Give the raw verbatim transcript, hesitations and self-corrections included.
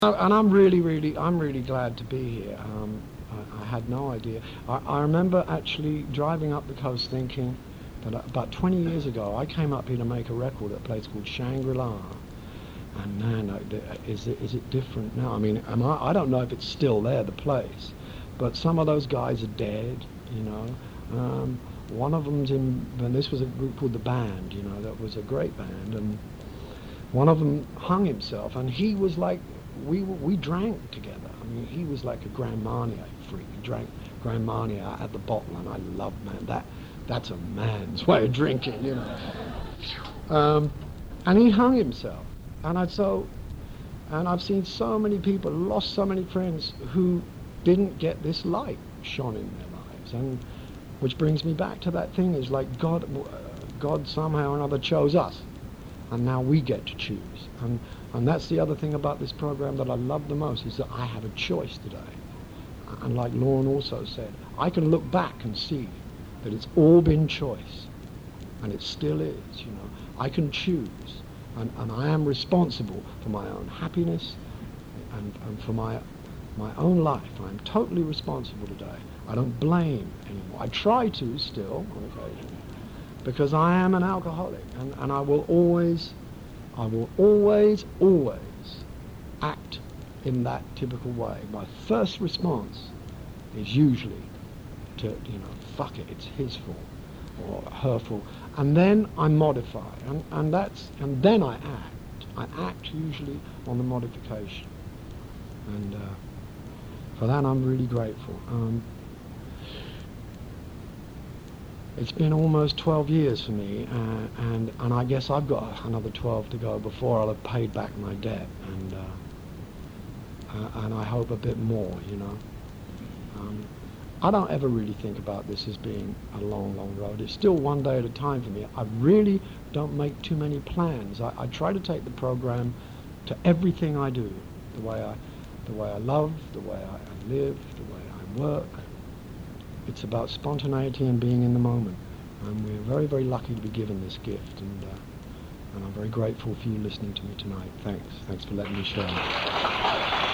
And I'm really, really, I'm really glad to be here. Um, I, I had no idea. I, I remember actually driving up the coast thinking that about twenty years ago I came up here to make a record at a place called Shangri-La. And man, is it, is it different now? I mean, am I, I don't know if it's still there, the place, but some of those guys are dead, you know. Um, one of them's in, and this was a group called The Band, you know, that was a great band, and one of them hung himself, and he was like, we we drank together. I mean, he was like a Grand Marnier freak. He drank Grand Marnier at the bottle, and I love, man, that that's a man's way of drinking, you know. Um, and he hung himself, and I so, and I've seen so many people, lost so many friends who didn't get this light shone in their lives, and which brings me back to that thing is like God, God somehow or another chose us, and now we get to choose. And and that's the other thing about this program that I love the most, is that I have a choice today. And like Lauren also said, I can look back and see that it's all been choice, and it still is, you know. I can choose, and, and I am responsible for my own happiness and, and for my my own life. I'm totally responsible today. I don't blame anymore. I try to still on occasion, because I am an alcoholic, and, and I will always I will always, always act in that typical way. My first response is usually to, you know, fuck it, it's his fault or her fault. And then I modify, and, and that's and then I act. I act usually on the modification. And uh, for that I'm really grateful. Um, It's been almost twelve years for me, uh, and and I guess I've got another twelve to go before I'll have paid back my debt, and uh, uh, and I hope a bit more, you know. Um, I don't ever really think about this as being a long, long road. It's still one day at a time for me. I really don't make too many plans. I, I try to take the program to everything I do, the way I, the way I love, the way I, I live, the way I work. It's about spontaneity and being in the moment. And we're very, very lucky to be given this gift. And, uh, and I'm very grateful for you listening to me tonight. Thanks. Thanks for letting me share.